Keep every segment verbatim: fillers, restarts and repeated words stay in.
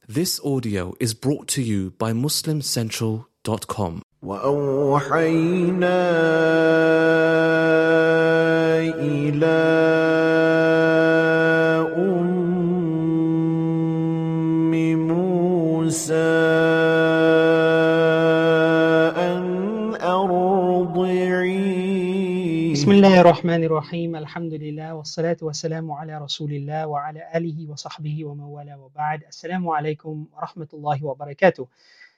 This audio is brought to you by muslim central dot com. وأوحينا إلى أم موسى أن أرضعيه. بسم الله الرحمن الرحيم. الحمد لله والصلاة والسلام على رسول الله وعلى آله وصحبه ومن والاه وبعد. Assalamu alaikum wa rahmatullahi wa barakatuh.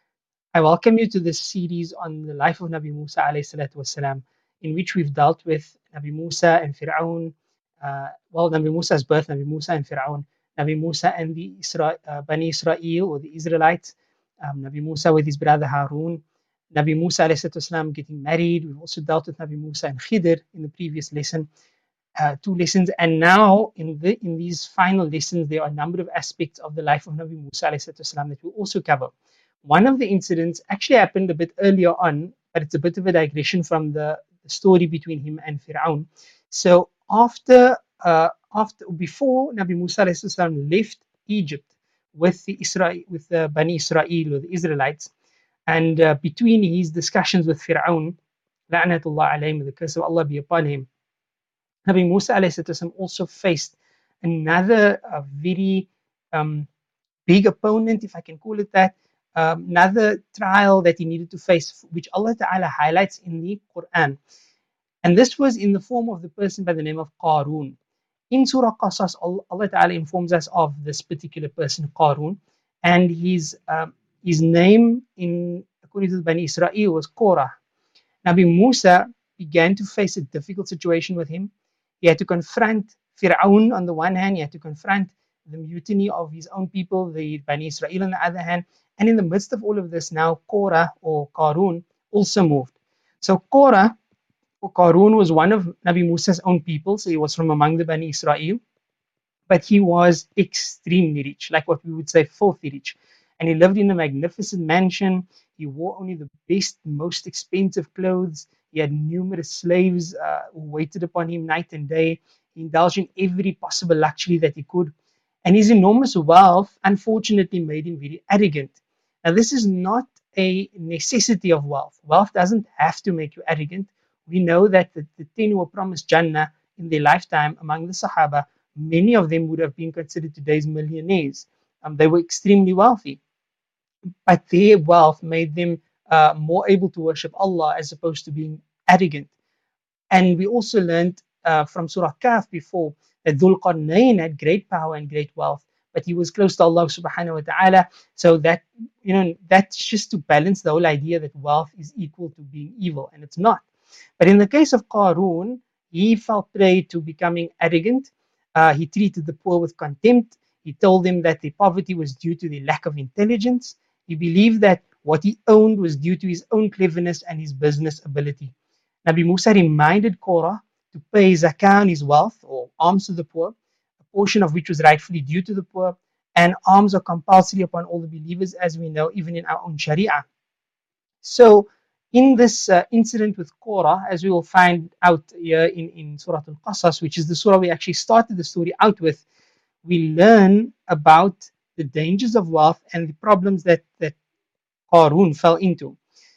I welcome you to this series on the life of Nabi Musa alayhi salatu wasalam, in which we've dealt with Nabi Musa and Fir'aun, uh, well, Nabi Musa's birth, Nabi Musa and Fir'aun, Nabi Musa and the Isra- uh, Bani Israel or the Israelites, um, Nabi Musa with his brother Harun, Nabi Musa alayhi salatu wasalam getting married. We've also dealt with Nabi Musa and Khidr in the previous lesson, uh, two lessons. And now in the in these final lessons, there are a number of aspects of the life of Nabi Musa alayhi salatu wasalam that we'll also cover. One of the incidents actually happened a bit earlier on, but it's a bit of a digression from the, the story between him and Fir'aun. So after, uh, after before Nabi Musa alayhi salam left Egypt with the Israel, with the Bani Israel or the Israelites, and uh, between his discussions with Fir'aun, la'natullah alayhim, the curse of Allah be upon him, Nabi Musa alayhi salam also faced another uh, very um, big opponent, if I can call it that. Um, another trial that he needed to face, which Allah Ta'ala highlights in the Quran. And this was in the form of the person by the name of Qarun. In Surah Qasas, Allah Ta'ala informs us of this particular person, Qarun, and his um, his name, in according to the Bani Israel, was Korah. Nabi Musa began to face a difficult situation with him. He had to confront Fir'aun on the one hand, he had to confront the mutiny of his own people, the Bani Israel on the other hand. And in the midst of all of this, now Korah or Qarun also moved. So Korah or Qarun was one of Nabi Musa's own people, so he was from among the Bani Israel, but he was extremely rich, like what we would say filthy rich. And he lived in a magnificent mansion. He wore only the best, most expensive clothes. He had numerous slaves uh, who waited upon him night and day. He indulged in every possible luxury that he could. And his enormous wealth, unfortunately, made him very arrogant. Now, this is not a necessity of wealth. Wealth doesn't have to make you arrogant. We know that the, the ten who were promised Jannah in their lifetime among the Sahaba, many of them would have been considered today's millionaires. Um, they were extremely wealthy. But their wealth made them uh, more able to worship Allah as opposed to being arrogant. And we also learned uh, from Surah Kahf before that Dhul Qarnayn had great power and great wealth, but he was close to Allah subhanahu wa ta'ala. So that, you know, that's just to balance the whole idea that wealth is equal to being evil, and it's not. But in the case of Qarun, he fell prey to becoming arrogant. Uh, he treated the poor with contempt. He told them that their poverty was due to their lack of intelligence. He believed that what he owned was due to his own cleverness and his business ability. Nabi Musa reminded Korah to pay zakah on his wealth, or alms to the poor, a portion of which was rightfully due to the poor, and alms are compulsory upon all the believers, as we know, even in our own Sharia. So in this uh, incident with Korah, as we will find out here in, in Surah Al-Qasas, which is the surah we actually started the story out with, we learn about the dangers of wealth and the problems that, that Qarun fell into.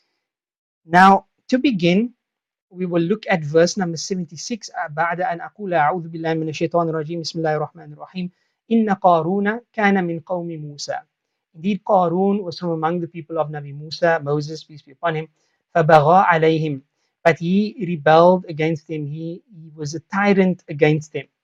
Now, to begin, we will look at verse number seventy-six. بعد أن أقول أعوذ بالله من الشيطان الرجيم بسم الله الرحمن الرحيم إن قارون كان من قوم موسى. Indeed, Qarun was from among the people of Nabi Musa, Moses, peace be upon him. فبغى عليهم. But he rebelled against them. He, he was a tyrant against them.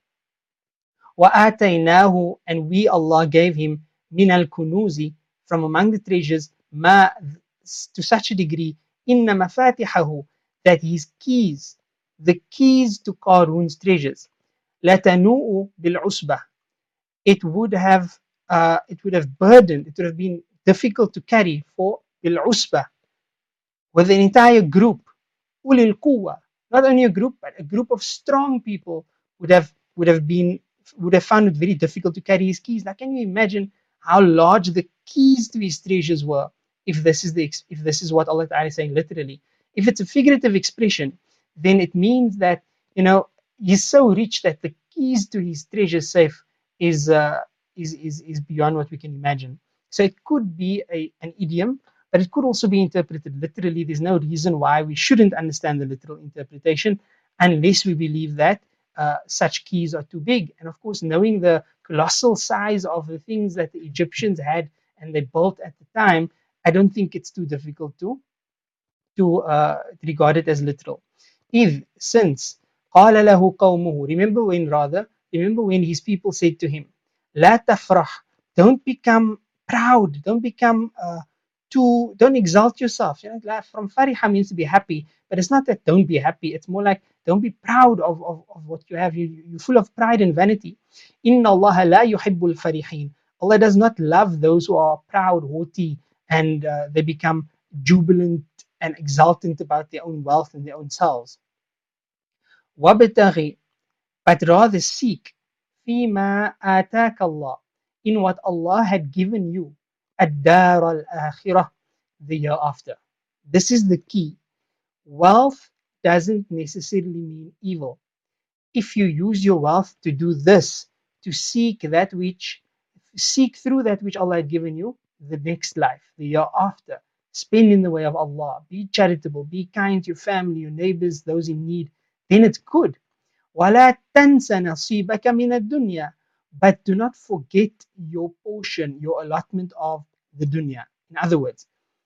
وآتيناه, and we, Allah, gave him من الكنوز, from among the treasures, ما, to such a degree, إن مفاتحه, that his keys, the keys to Qarun's treasures, لتنوء بالعصبة, it would have uh, it would have burdened, it would have been difficult to carry for بالعصبة, with an entire group, أولي القوة, not only a group, but a group of strong people would have would have been would have found it very difficult to carry his keys. Now, can you imagine how large the keys to his treasures were? If this is the if this is what Allah Ta'ala is saying literally. If it's a figurative expression, then it means that, you know, he's so rich that the keys to his treasure safe is uh, is, is is beyond what we can imagine. So it could be a, an idiom, but it could also be interpreted literally. There's no reason why we shouldn't understand the literal interpretation unless we believe that uh, such keys are too big. And of course, knowing the colossal size of the things that the Egyptians had and they built at the time, I don't think it's too difficult to, to uh, regard it as literal. If, since, قال له قومه, remember when rather, remember when his people said to him, لا تفرح, don't become proud, don't become uh, too, don't exalt yourself. You know, like from fariha means to be happy, but it's not that don't be happy. It's more like don't be proud of, of, of what you have. You, you're full of pride and vanity. إن الله لا يحب الفرحين. Allah does not love those who are proud, haughty, and uh, they become jubilant and exultant about their own wealth and their own selves. وَابْتَغِ, but rather seek فِيمَا آتَاكَ اللَّهُ, in what Allah had given you, الدَّارَ الْآخِرَةِ, the year after. This is the key. Wealth doesn't necessarily mean evil. If you use your wealth to do this, to seek that which, seek through that which Allah had given you, the next life, the year after, spend in the way of Allah, be charitable, be kind to your family, your neighbors, those in need, then it's good. وَلَا تَنْسَ نَصِيبَكَ مِنَ الدُّنْيَا, but do not forget your portion, your allotment of the dunya. In other words,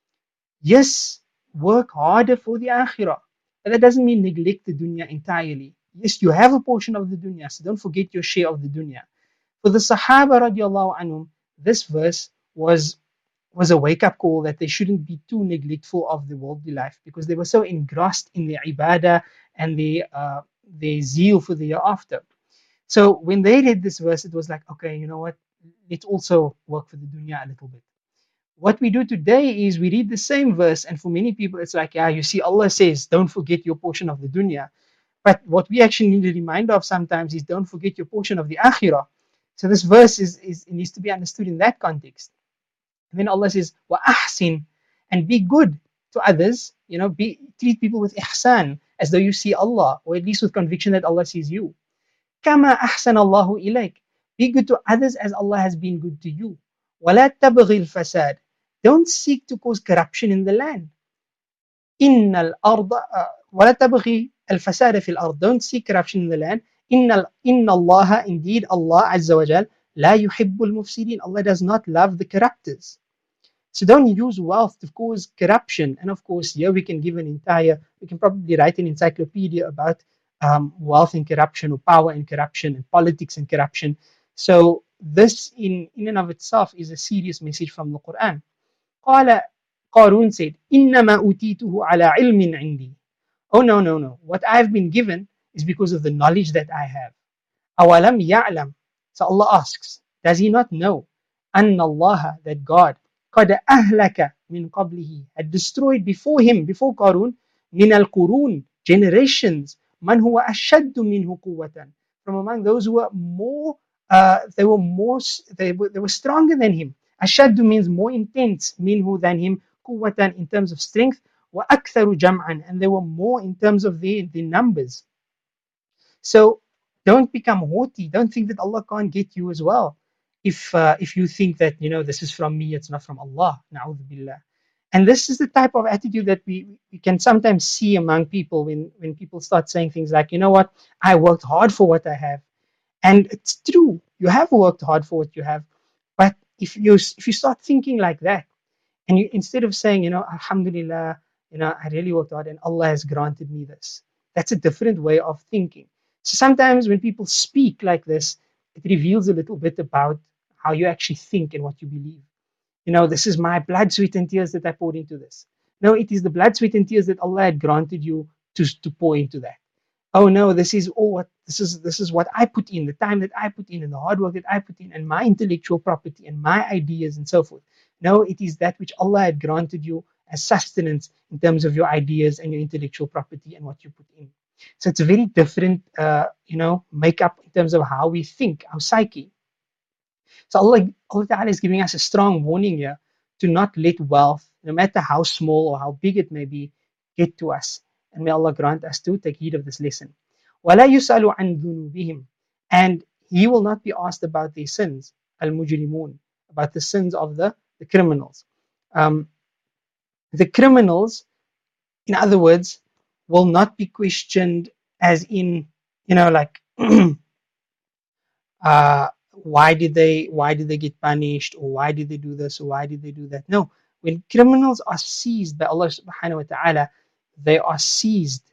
yes, work harder for the akhirah, but that doesn't mean neglect the dunya entirely. Yes, you have a portion of the dunya, so don't forget your share of the dunya. For the Sahaba radiallahu anhum, this verse was was a wake-up call that they shouldn't be too neglectful of the worldly life because they were so engrossed in their ibadah and their, uh, their zeal for the year after. So when they read this verse, it was like, okay, you know what? Let's also work for the dunya a little bit. What we do today is we read the same verse, and for many people, it's like, yeah, you see, Allah says, don't forget your portion of the dunya. But what we actually need a reminder of sometimes is don't forget your portion of the akhirah. So this verse is, is it needs to be understood in that context. And then Allah says, wa ahsin, and be good to others. You know, be treat people with ihsan, as though you see Allah, or at least with conviction that Allah sees you. Kama ahsan Allahu ilayk. Be good to others as Allah has been good to you. Wala tabghi al-fasad. Don't seek to cause corruption in the land. Innal arda wala tabghi al-fasad fi al-ard. Don't seek corruption in the land. Inna inna Allah, indeed Allah Azza wa Jal, la yuhibbul mufsidin. Allah does not love the corruptors. So don't use wealth to cause corruption. And of course, here we can give an entire, we can probably write an encyclopedia about um, wealth and corruption, or power and corruption, and politics and corruption. So this in, in and of itself is a serious message from the Quran. قال, Qarun said, إِنَّمَا أُوتِيتُهُ عَلَى عِلْمٍ عِنْدِي. Oh no, no, no. What I've been given is because of the knowledge that I have. أَوَلَمْ يَعْلَمْ. So Allah asks, does he not know? أَنَّ اللَّهَ, that God, قَدْ أَهْلَكَ مِنْ قَبْلِهِ, had destroyed before him, before Qarun, مِنَ الْقُرُونِ, generations, مَنْ هُوَ أَشَدُّ مِنْهُ قُوَّةً, from among those who were more, uh, they were more, they were, they were stronger than him. أشد means more intense, minhu than him, قُوَّةً in terms of strength, وَأَكْثَرُ جَمْعًا, and they were more in terms of the, the numbers. So don't become haughty. Don't think that Allah can't get you as well. If uh, if you think that, you know, this is from me, it's not from Allah. Na'udhu billah. And this is the type of attitude that we, we can sometimes see among people when, when people start saying things like, you know what, I worked hard for what I have. And it's true. You have worked hard for what you have. But if you if you start thinking like that, and you, instead of saying, you know, Alhamdulillah, you know, I really worked hard and Allah has granted me this, that's a different way of thinking. So sometimes when people speak like this, it reveals a little bit about how you actually think and what you believe. You know, this is my blood, sweat, and tears that I poured into this. No, it is the blood, sweat, and tears that Allah had granted you to, to pour into that. Oh no, this is all what this is this is what I put in, the time that I put in, and the hard work that I put in, and my intellectual property and my ideas and so forth. No, it is that which Allah had granted you as sustenance in terms of your ideas and your intellectual property and what you put in. So it's a very different, uh, you know, makeup in terms of how we think, our psyche. So Allah, Allah Ta'ala is giving us a strong warning here to not let wealth, no matter how small or how big it may be, get to us. And may Allah grant us to take heed of this lesson. وَلَا يُسْأَلُ عَنْ ذُنُوبِهِمْ, and He will not be asked about their sins, al-mujrimun, about the sins of the, the criminals. Um, the criminals, in other words, will not be questioned as in, you know, like, uh, why did they why did they get punished, or why did they do this, or why did they do that? No, when criminals are seized by Allah subhanahu wa ta'ala, they are seized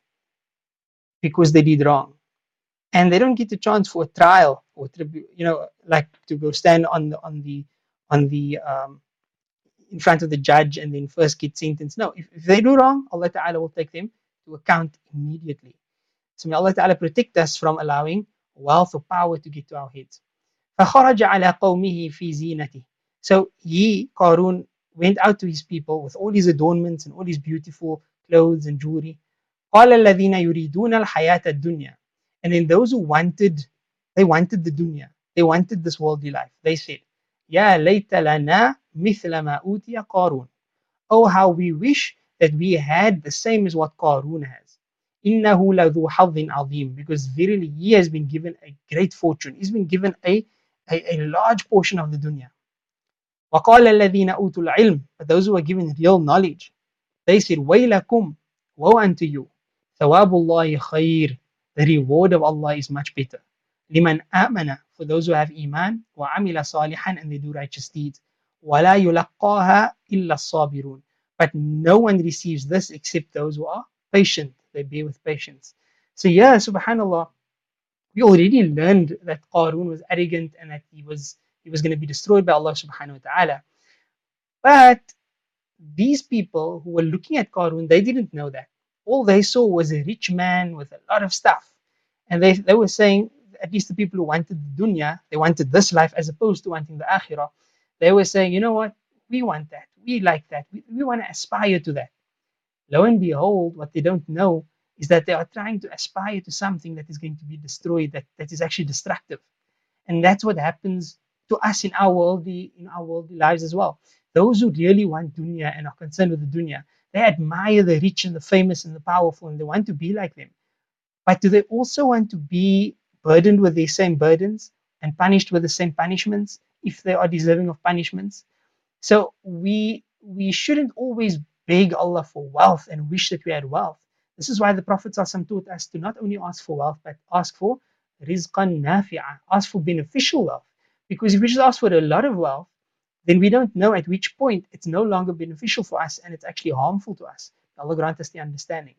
because they did wrong, and they don't get a chance for a trial or tribu- you know, like to go stand on the on the on the um, in front of the judge and then first get sentenced. No, if, if they do wrong, Allah ta'ala will take them to account immediately. So may Allah ta'ala protect us from allowing wealth or power to get to our heads. فَخَرَجَ عَلَى قَوْمِهِ فِي زِينَتِهِ. So he, Qarun, went out to his people with all his adornments and all his beautiful clothes and jewelry. قَالَ الَّذِينَ يُرِيدُونَ الْحَيَاةَ الدُّنْيَا. And then those who wanted, they wanted the dunya, they wanted this worldly life, they said, يَا لَيْتَ لَنَا مِثْلَ مَا أُوتِيَ قَارُونَ. Oh, how we wish that we had the same as what Qarun has. إِنَّهُ لَذُو حَظٍ عَظِيمٍ. Because verily he has been given a great fortune. He's been given a, a, a large portion of the dunya. وَقَالَ الَّذِينَ أُوتُوا الْعِلْمِ. But those who are given real knowledge, they said, وَيْلَكُمْ, woe unto you. ثَوَابُ اللَّهِ خَيْرٌ. The reward of Allah is much better. لِمَنْ آمَنَ. For those who have iman, وَعَمِلَ صَالِحًا, and they do righteous deeds. وَلَا يُلَقَّاهَا إِلَّا الصَّابِرُونَ. But no one receives this except those who are patient. They bear with patience. So yeah, subhanallah, we already learned that Qarun was arrogant and that he was he was going to be destroyed by Allah subhanahu wa ta'ala. But these people who were looking at Qarun, they didn't know that. All they saw was a rich man with a lot of stuff. And they, they were saying, at least the people who wanted the dunya, they wanted this life as opposed to wanting the akhirah. They were saying, you know what, we want that, we like that, we, we want to aspire to that. Lo and behold, what they don't know is that they are trying to aspire to something that is going to be destroyed, that, that is actually destructive. And that's what happens to us in our worldly, in our worldly lives as well. Those who really want dunya and are concerned with the dunya, they admire the rich and the famous and the powerful, and they want to be like them. But do they also want to be burdened with the same burdens and punished with the same punishments if they are deserving of punishments? So we we shouldn't always beg Allah for wealth and wish that we had wealth. This is why the Prophet ﷺ taught us to not only ask for wealth, but ask for rizqan nafi'a, ask for beneficial wealth. Because if we just ask for a lot of wealth, then we don't know at which point it's no longer beneficial for us and it's actually harmful to us. Allah grant us the understanding.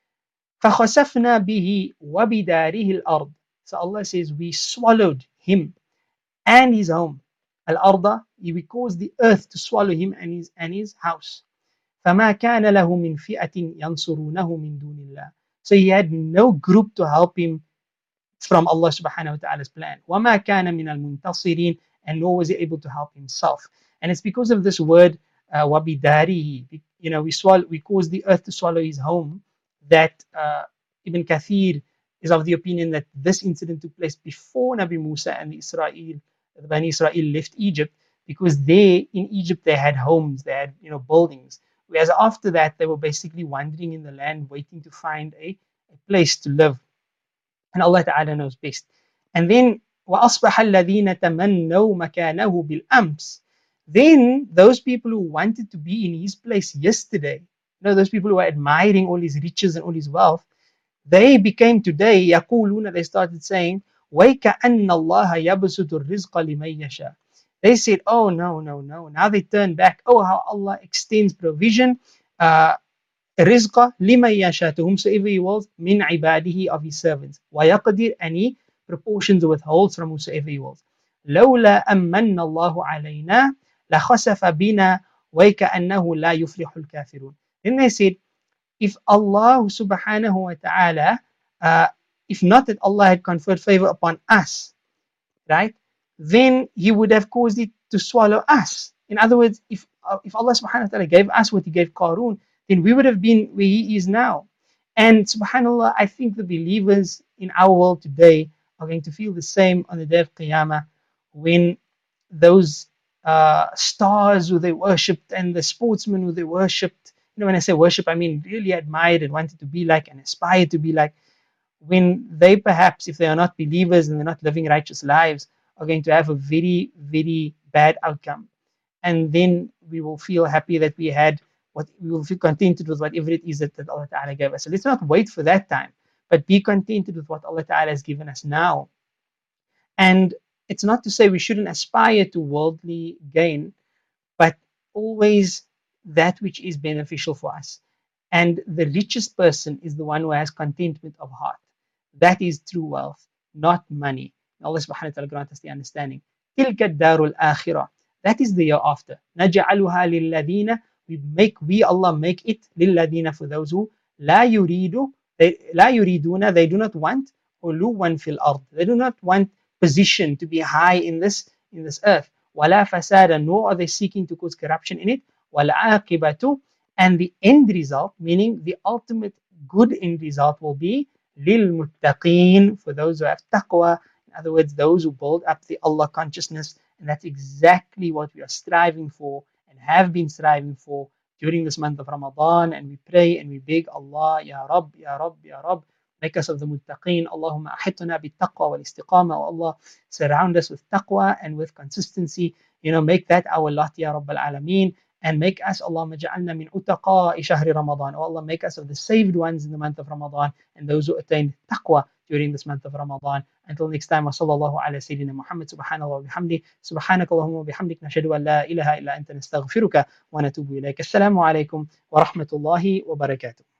فَخَسَفْنَا بِهِ وَبِدَارِهِ الْأَرْضِ. So Allah says, we swallowed him and his home. Al-arda, we caused the earth to swallow him and his, and his house. فَمَا كَانَ لَهُ مِنْ فِئَةٍ يَنْصُرُونَهُ مِنْ دُونِ اللَّهِ. So he had no group to help him from Allah subhanahu wa ta'ala's plan. وَمَا كَانَ مِنَ الْمُنْتَصِرِينَ. And nor was he able to help himself. And it's because of this word, uh, وَبِدَارِهِ. You know, we, swallow, we caused the earth to swallow his home, that uh, Ibn Kathir is of the opinion that this incident took place before Nabi Musa and the Israel, the Bani Israel left Egypt, because there in Egypt they had homes, they had, you know, buildings. Whereas after that they were basically wandering in the land, waiting to find a, a place to live. And Allah Ta'ala knows best. And then وَأَصْبَحَ الَّذِينَ تَمَنَّوْا مَكَانَهُ بِالْأَمْسِ. Then those people who wanted to be in his place yesterday, you know, those people who were admiring all his riches and all his wealth, they became today, يَقُولُونَ, they started saying, وَيْكَأَنَّ اللَّهَ يَبْسُطُ الرِّزْقَ لِمَنْ يَشَاءُ. They said, oh no, no, no. Now they turn back. Oh, how Allah extends provision, uh, rizqa liman yasha, to whomsoever he wills, min ibadihi, of his servants. وَيَقْدِرْ, and he proportions or withholds from whosoever he wills. لَوْلَا أَمَّنَّ اللَّهُ عَلَيْنَا لَخَسَفَ بِنَا وَيْكَأَنَّهُ لَا يُفْلِحُ الْكَافِرُونَ. Then they said, if Allah subhanahu wa ta'ala, uh, if not that Allah had conferred favor upon us, right, then he would have caused it to swallow us. In other words, if uh, if Allah subhanahu wa ta'ala gave us what he gave Qarun, then we would have been where he is now. And subhanallah, I think the believers in our world today are going to feel the same on the day of Qiyamah, when those uh, stars who they worshipped and the sportsmen who they worshipped, you know, when I say worship, I mean really admired and wanted to be like and aspired to be like, when they perhaps, if they are not believers and they're not living righteous lives, are going to have a very, very bad outcome. And then we will feel happy that we had what we will feel contented with whatever it is that, that Allah Ta'ala gave us. So let's not wait for that time, but be contented with what Allah Ta'ala has given us now. And it's not to say we shouldn't aspire to worldly gain, but always that which is beneficial for us. And the richest person is the one who has contentment of heart. That is true wealth, not money. Allah subhanahu wa ta'ala grant us the understanding. تِلْكَ الدَّارُ الْآخِرَةِ. That is the year after. نَجْعَلُهَا لِلَّذِينَ. We make, we Allah make it لِلَّذِينَ, for those who لَا يُرِيدُ, they لَا يُرِيدُونَ, they do not want عُلُوًّا فِي الْأَرْضِ. They do not want position to be high in this in this earth. وَلَا فَسَادًا, nor are they seeking to cause corruption in it. وَالْعَاقِبَةُ, and the end result, meaning the ultimate good end result, will be لِلْمُتَّقِينَ, for those who have taqwa. In other words, those who build up the Allah consciousness. And that's exactly what we are striving for and have been striving for during this month of Ramadan. And we pray and we beg Allah, Ya Rabb, Ya Rabb, Ya Rabb, make us of the muttaqeen. Allahumma ahitna bi taqwa wal istiqama. Allah, surround us with taqwa and with consistency. You know, make that our lot, Ya Rabbal Alameen. And make us, Allahumma ja'alna min utaqa'i shahri Ramadan. Oh Allah, make us of the saved ones in the month of Ramadan and those who attained taqwa during this month of Ramadan. Until next time, wa sallallahu ala sayyidina Muhammad, subhanallah wa bihamdi, subhanaka Allahumma wa bihamdik, nashhadu an la ilaha illa anta nastaghfiruka wa natubu ilayk. Assalamu alaikum wa rahmatullahi wa barakatuh.